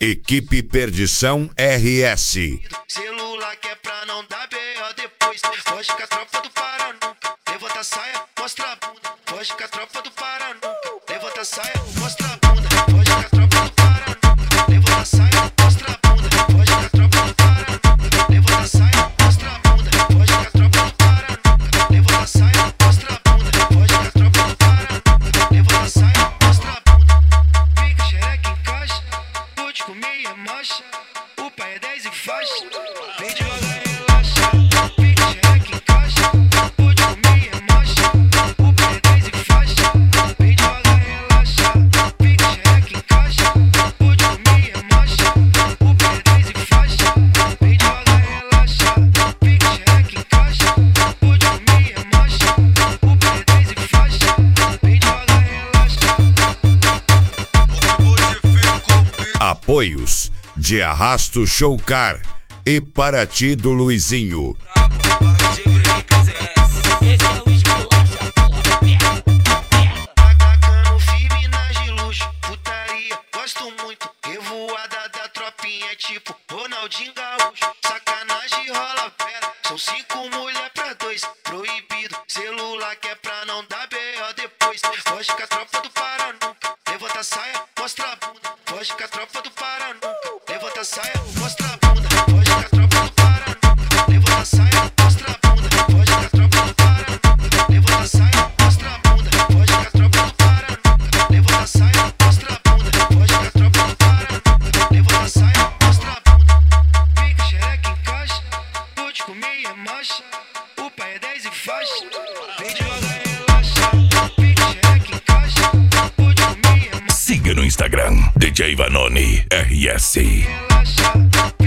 Equipe Perdição RS. Celular que é pra não dar B.O. depois. Foge com a tropa do Pará nunca. Levanta a saia, mostra a bunda. Foge com a tropa do Pará nunca. Levanta a saia, mostra a bunda. Foge com a tropa do Pará nunca. Levanta a saia, mostra a bunda. Foge com a tropa do Pará nunca. Levanta a saia, mostra a bunda. Foge com a tropa do Pará nunca. Levanta a saia, mostra a bunda. Foge com a tropa do Pará nunca. Levanta a saia, mostra a bunda. Fica xereca em caixa. Vou te comer é marcha. O pai é 10 e faixa. Vem devagar e relaxa. Fica xereca em caixa. Vou te comer é marcha. O pai é 10 e faixa. Vem devagar e relaxa. Fica xereca em caixa. Vou te comer é marcha. O pai é 10 e faixa. Vem devagar e relaxa. Fica xereca em caixa. Vou te comer é marcha. O pai é 10 e faixa. Vem devagar e relaxa. Apoios de Arrasto Showcar e Paraty do Luizinho. Atacando firme nas de luxo, putaria, gosto muito. Revoada da tropinha, tipo Ronaldinho Gaúcho. Sacanagem rola fera, são 5 mulher pra 2. Proibido, celular que é pra não dar B.O. depois. Foge com a tropa do Pará nunca. Levanta a saia, mostra a bunda. Foge com a tropa do Pará nunca. Levanta a saia, mostra a bunda. Foge com a tropa do Pará nunca. Levanta a saia, mostra a bunda. Foge com a tropa do Pará nunca. Levanta a saia, mostra a bunda. Foge com a tropa do Pará nunca. Levanta a saia, mostra a bunda. Foge com a tropa do Pará nunca. Levanta a saia, mostra a bunda. Fica xereca em caixa. Vou te comer é marcha. O pai é 10 e faixa. Vem devagar e relaxa. Fica xereca em caixa. Vou te comer é marcha. Siga no Instagram, DJ Vanoni RS. Relaxa.